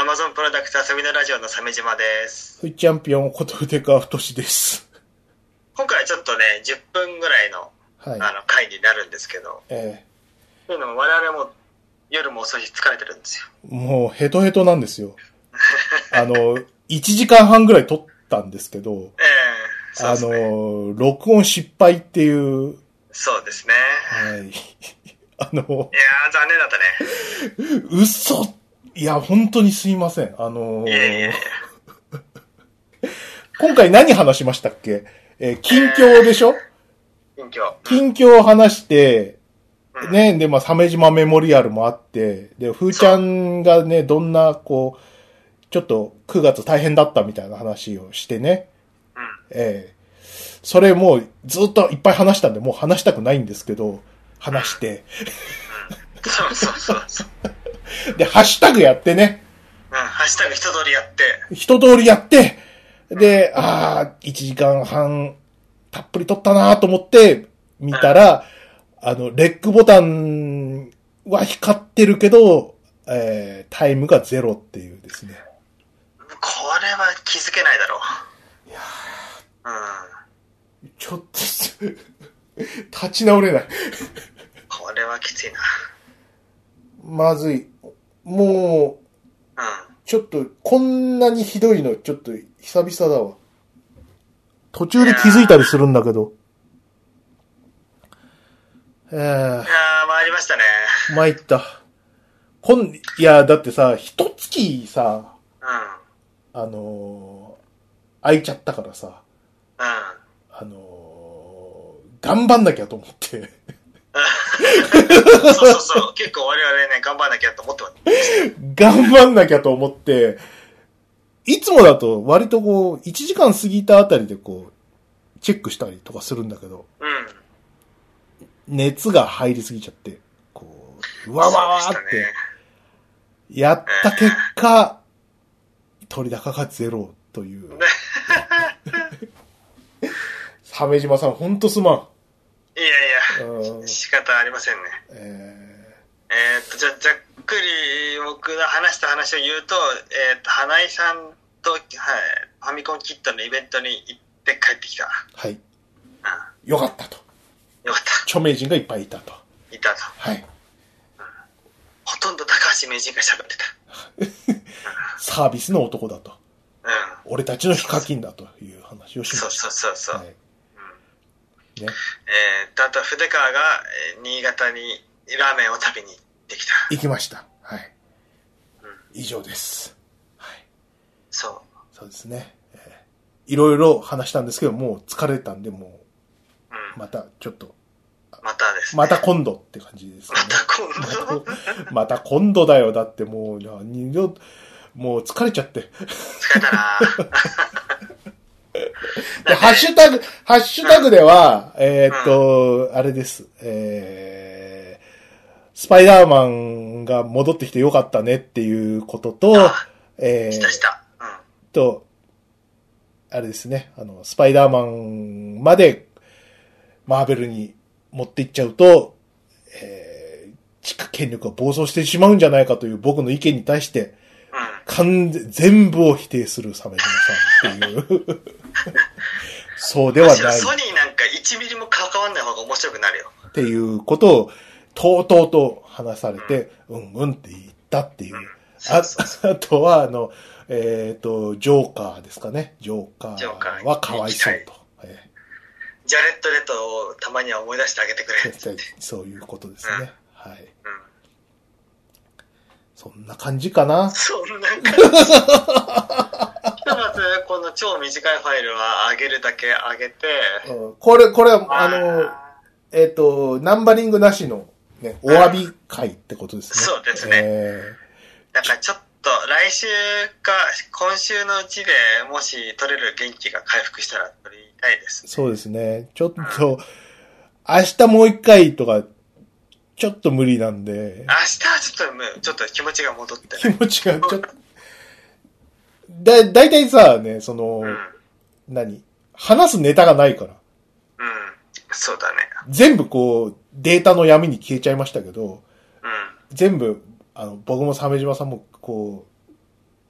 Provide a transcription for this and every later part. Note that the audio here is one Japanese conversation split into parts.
Amazon プロダクツ遊びのラジオの鮫島です。 チャンピオンこと筆川太です。 今回はちょっとね、10分ぐらいの、回になるんですけど、というのも我々も夜も遅いし疲れてるんですよ。 もうヘトヘトなんですよ。1時間半ぐらい撮ったんですけど、 そうですね、 録音失敗っていう。 そうですね。 はい。 いやー、残念だったね。嘘。いや、本当にすいません。 いや今回何話しましたっけ？近況でしょ？近況を話して、ね、で、鮫島メモリアルもあって、で、ふーちゃんがね、どんな、ちょっと9月大変だったみたいな話をしてね。それもうずっといっぱい話したんで、もう話したくないんですけど、話して。 そう。 で、ハッシュタグやってね。 ハッシュタグ一通りやって。 一通りやって、で、1時間半たっぷり撮ったなと思って見たら、レックボタンは光ってるけど、タイムが0っていうですね。 これは気づけないだろう。いやちょっと、立ち直れない。 これはきついな。 まずい。もう、ちょっと、こんなにひどいの、ちょっと、久々だわ。途中で気づいたりするんだけど。 参りましたね。 参った。いや、だってさ、一月さ、空いちゃったからさ、頑張んなきゃと思って。 そう。結構我々ね、頑張んなきゃと思ってます。 頑張んなきゃと思って、いつもだと割と1時間過ぎたあたりでチェックしたりとかするんだけど、熱が入りすぎちゃって、うわわーって、やった結果、取り高が0という。鮫島さん、ほんとすまん。 いや、仕方ありませんね。じゃあ、ざっくり僕が話した話を言うと、花井さんと、ファミコンキットのイベントに行って帰ってきた。 はい。よかったと。 よかった。 著名人がいっぱいいたと。 はい。ほとんど高橋名人が喋ってた。 サービスの男だと。俺たちのヒカキンだという話をしました。 そう。ね。あと、筆川が新潟にラーメンを食べに行ってきた。 行きました。はい。以上です。はい。 そうですね。いろいろ話したんですけど、もう疲れたんで、もう、またちょっと、 またですね。 また今度って感じですね。また今度だよ。だってもう、もう疲れちゃって。 疲れたなでハッシュタグでは、あれです。スパイダーマンが戻ってきてよかったねっていうことと、と、あれですね、スパイダーマンまでマーベルに持っていっちゃうと、地下権力が暴走してしまうんじゃないかという僕の意見に対して、全部を否定する鮫島さんっていう。そうではない。 ソニーなんか1ミリも関わんない方が面白くなるよ。 っていうことを、とうとうと話されて、って言ったっていう。あとは、ジョーカーですかね。ジョーカーはかわいそうと。 ジャレット・レトをたまには思い出してあげてくれって。 そういうことですね。はい。そんな感じかな。 そんな感じ。ひとまず、この超短いファイルは上げるだけ上げて。 これは、ナンバリングなしの、ね、お詫び会ってことですね。 そうですね。だからちょっと、来週か、今週のうちでもし取れる元気が回復したら取りたいですね。 そうですね。ちょっと、明日もう一回とか、ちょっと無理なんで。 明日はちょっと気持ちが戻って、 気持ちがちょっと。だいたいさ、ね、話すネタがないから。 そうだね。 全部データの闇に消えちゃいましたけど、全部、僕も鮫島さんも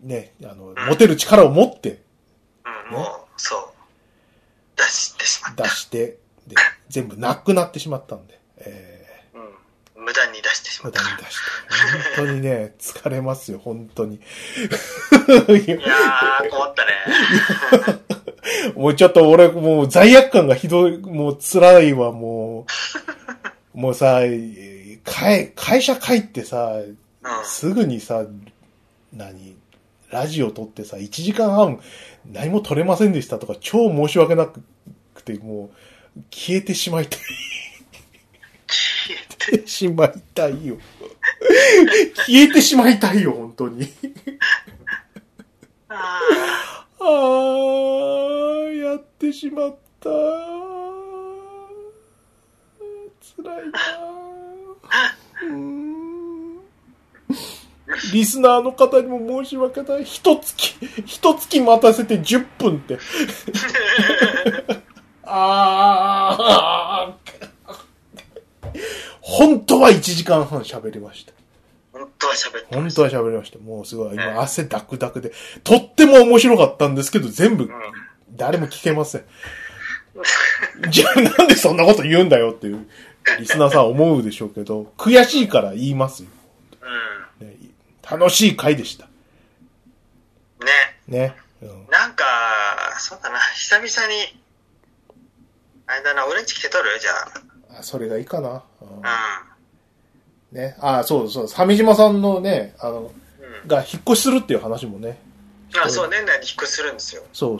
ね、持てる力を持って、 うん、もう、そう。出してしまった。 出して、で、全部なくなってしまったんで。 無駄に出してしまった。 無駄に出して。本当にね、疲れますよ、本当に。いやー、困ったね。 もうちょっと俺、もう罪悪感がひどい、もう辛いわ、もう。もうさ、会社帰ってさ、すぐにさ、ラジオ撮ってさ、1時間半何も撮れませんでしたとか、超申し訳なくて、もう、消えてしまいたい。消えてしまいたいよ。消えてしまいたいよ、本当に。やってしまった。辛いな。リスナーの方にも申し訳ない。一月待たせて10分って。本当は1時間半喋りました。 本当は喋りました。もうすごい。今汗ダクダクで。とっても面白かったんですけど、全部、誰も聞けません。じゃあなんでそんなこと言うんだよっていう、リスナーさん思うでしょうけど、悔しいから言いますよ。ね、楽しい回でした。ね。 なんか、そうだな、久々に、あれだな、俺んち来て撮る？じゃあ。 それがいいかな。ね。そう。鮫島さんのね、が引っ越しするっていう話もね。 そう、年内に引っ越しするんですよ。 そう。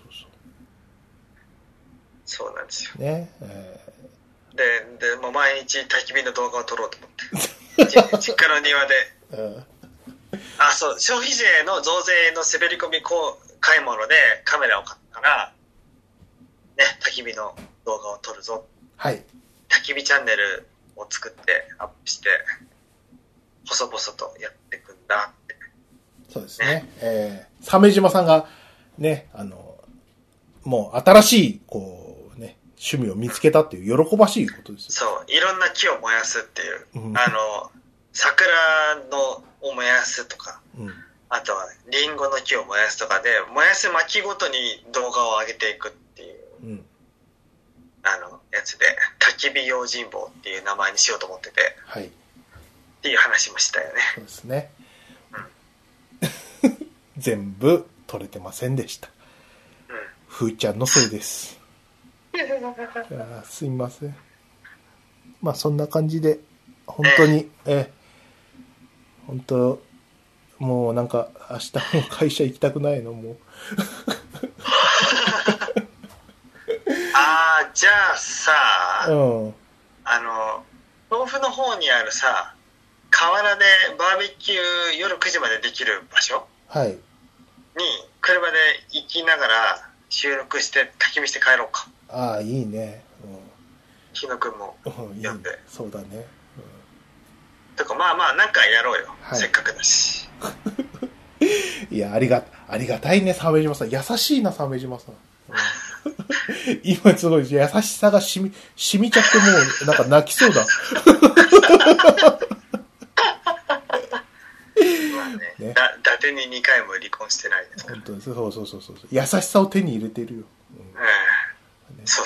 そうなんですよ。 ね。 で、もう毎日焚き火の動画を撮ろうと思って。実家の庭で。そう、消費税の増税の滑り込み買い物でカメラを買ったら、ね、焚き火の動画を撮るぞ。 はい。 焚き火チャンネルを作ってアップして、細々とやっていくんだって。 そうですね。鮫島さんが、ね、もう新しい、趣味を見つけたっていう喜ばしいことですよ。 そう、いろんな木を燃やすっていう。桜を燃やすとか、あとはリンゴの木を燃やすとかで、燃やす薪ごとに動画を上げていくっていう、やつで、焚き火用心棒っていう名前にしようと思ってて、 はい。 っていう話もしたよね。 そうですね。全部撮れてませんでした。ふーちゃんのせいです。すいません。まあそんな感じで、本当に、本当、もうなんか明日も会社行きたくないの、もう。 じゃあさ、豆腐の方にあるさ、河原でバーベキュー夜9時までできる場所、 はい、 に車で行きながら収録して焚き火して帰ろうか。 いいね。 日野くんも呼んで。 そうだね。 とかまあなんかやろうよ、はい、せっかくだし。 いや、ありがたいね、鮫島さん。優しいな、鮫島さん。今すごい優しさが染みちゃってもうなんか泣きそうだ。 ね、伊達に2回も離婚してないですから。 本当です。そう。優しさを手に入れてるよ。 そう。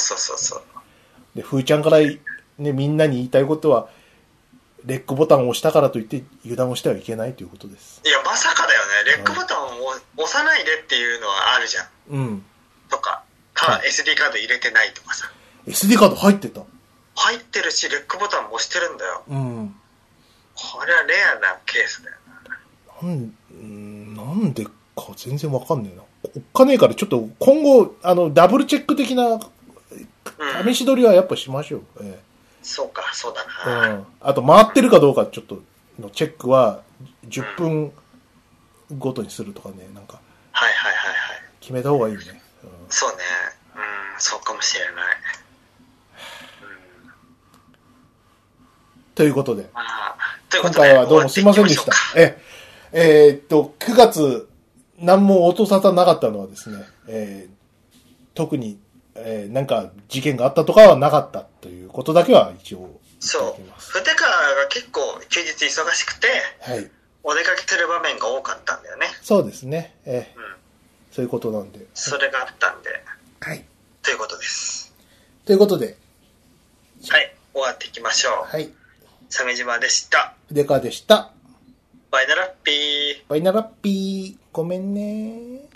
で、ふーちゃんからね、みんなに言いたいことは、レックボタンを押したからといって油断をしてはいけないということです。 いや、まさかだよね。レックボタンを押さないでっていうのはあるじゃん。とか、SD カード入れてないとかさ。 SD カード入ってた？ 入ってるし、レックボタンも押してるんだよ。これはレアなケースだよな。なんでか全然わかんねえな。おっかねえからちょっと今後、ダブルチェック的な試し撮りはやっぱしましょう。 そうか、そうだな。 あと回ってるかどうかちょっとのチェックは10分ごとにするとかね、なんか。 はい。 決めた方がいいね。 そうね。そうかもしれない。 ということで。今回はどうもすいませんでした。9月、何も音沙汰なかったのはですね、特に、なんか事件があったとかはなかったということだけは一応。 そう。筆川が結構休日忙しくて、 はい。 お出かけする場面が多かったんだよね。 そうですね。そういうことなんで。 それがあったんで。 はい。 ということです。 ということで。 はい。終わっていきましょう。 はい。 鮫島でした。 デカでした。 バイナラッピー。 バイナラッピー。ごめんね。